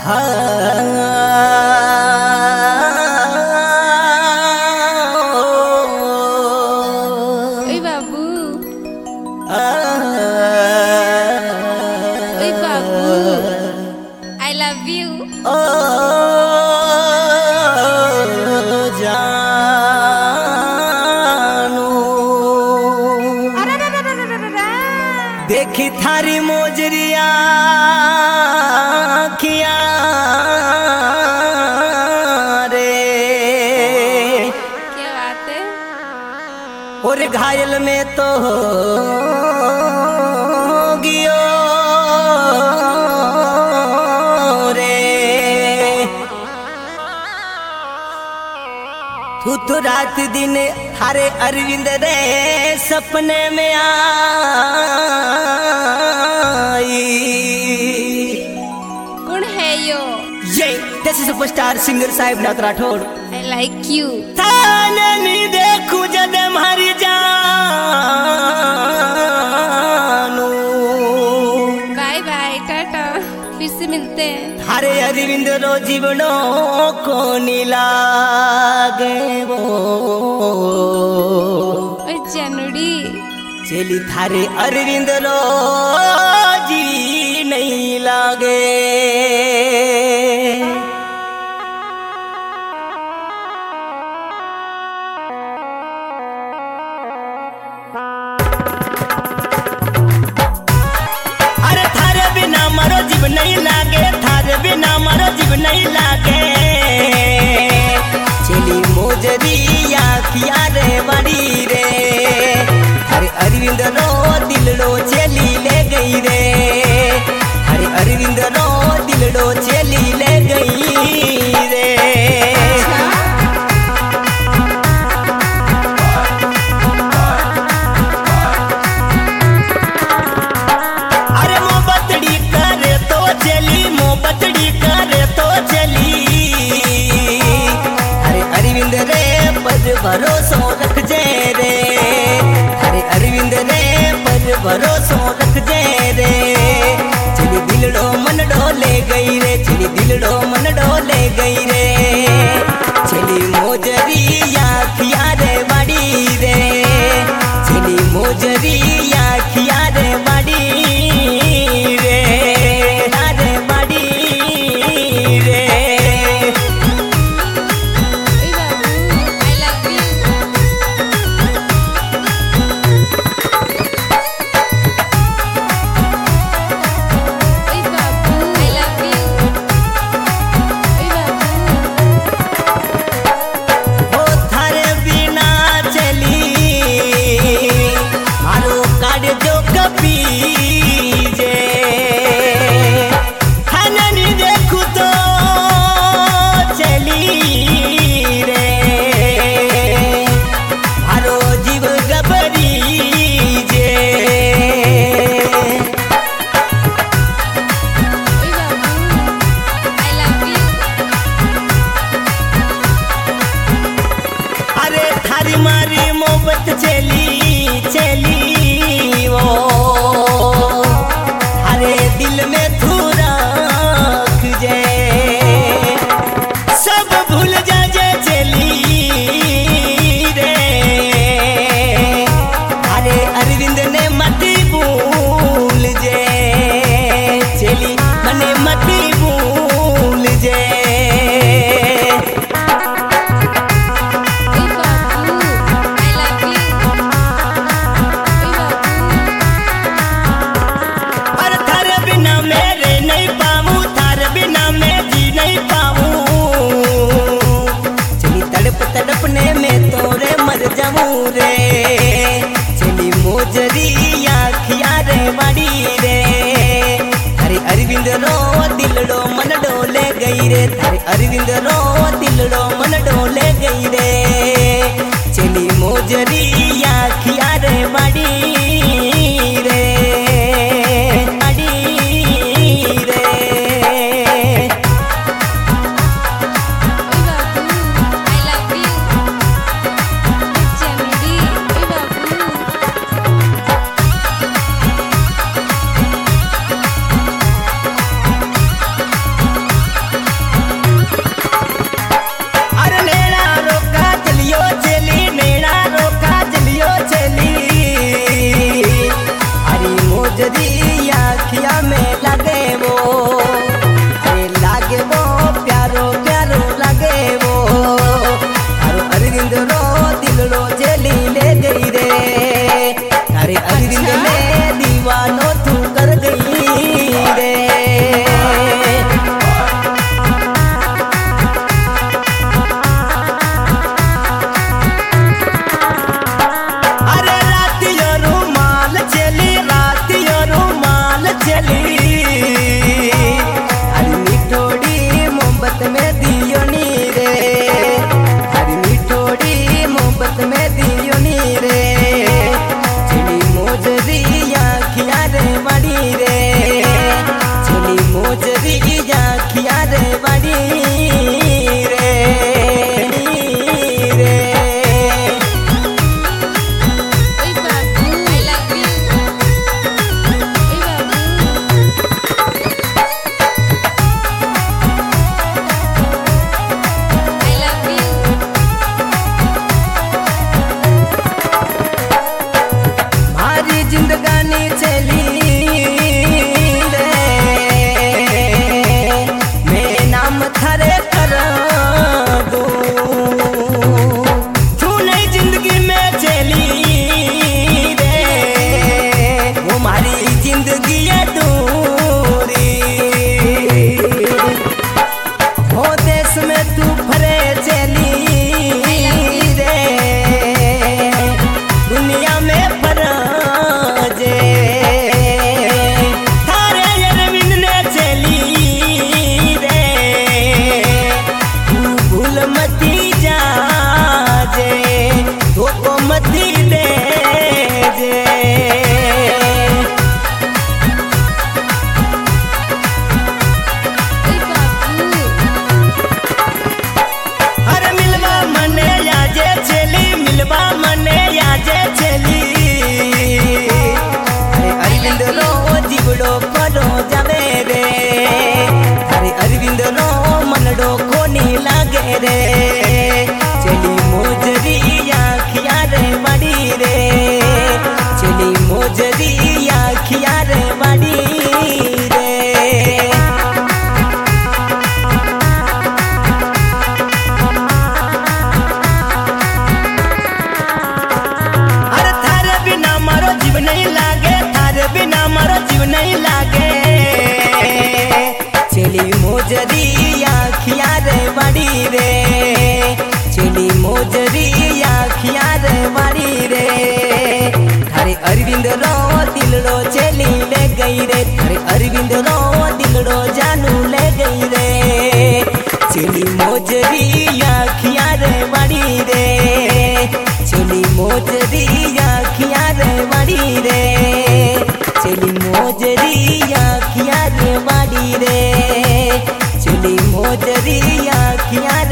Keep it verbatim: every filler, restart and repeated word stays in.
ओए बाबू, ओए बाबू, I love you. ओ जानू देखी थारी मोजरिया किया रे, क्या बात है? और घायल में तो गियो रे, तू तो रात दिन थारे अरविंद रे सपने में आई। कौन है यो? ये देसी सुपरस्टार सिंगर साहिब नाथ राठौड़। I like you. थाने नी देखू जद मारी जानू। बाय बाय, टाटा, फिर से मिलते हैं। थारे अरविंद रो जीवनो को नी लागे वो, ओए जानूड़ी, चली थारे अरविंद रो जी नहीं लागे। अरे थारे बिना मारो जीव नहीं लागे, थारे बिना मारो जीव नहीं लागे। चली मोजरी आखिया रे बड़ी रे, अरे अरविंद रो दिलड़ो चली ले गई रे, अरे अरविंद रो दिलड़ो चली ले गई रे। अरे मोहब्बतड़ी करे तो चली, मोहब्बतड़ी करे तो चली, अरे अरविंद रे पर भरोसा रख जे रे, अरे अरविंद रे पर भरोसा रख जे रे। चली दिलड़ो मन डोले गई रे, चली दिलड़ो मन डोले गई रे। चली मोजरी आखिया रे बड़ी रे, चली मोजरी आखिया रे बड़ी रे, रे बड़ी रे। ओए बाबू, I love you. ओए बाबू, I love you. ओए बाबू, ओ थारे बिना चली मारो काट जो कपी जे, खाना नहीं देखू तो चली रे, मारो जीव गबरी जे। ओए बाबू, I love you. अरे थारी मारी मोहब्बत चली चली वो, अरे दिल में तू रख जे, सब भूल जा जे चली रे, अरे अरविंद ने मती भूल जे, चली मने मती भूल जे। ओए बाबू, I love you. ओए बाबू, अरे थारे बिना मेरे नहीं पाऊं, थारे बिना मैं जी नहीं पाऊं। चली तड़प तड़पने में तोरे मर जाऊं रे, चली मोजरी आखिया रे बड़ी रे। अरे अरविंद रो दिलड़ो मन डोले गई रे, थारे अरविंद रो दिलड़ो मन डोले गई रे। चली मोजरी आखिया रे बड़ी रे, बड़ी रे। ओए बाबू, I love you. जानूड़ी, ओए बाबू, रो जावे रे थारे अरविंद रो मनडो कोनी लागे रे चली मोजरी आखिया रे बाड़ी रे चली मोजरी आखिया रे बाड़ी रे अरे थारे बिना मारो जीव नहीं लागे थारे बिना मारो जीव नहीं लागे चली मोजरी आखिया रे बाड़ी रे चली मोजरी आखिया रे बाड़ी रे थारे अरविंद रो दिलड़ो चली ले गई रे थारे अरविंद रो दिलड़ो जानू ले गई रे चली मोजरी आखिया रे बाड़ी रे चली मोजरी आखिया रे बाड़ी रे चली मोजरी आखिया रे बाड़ी रे चली मोजरी आखिया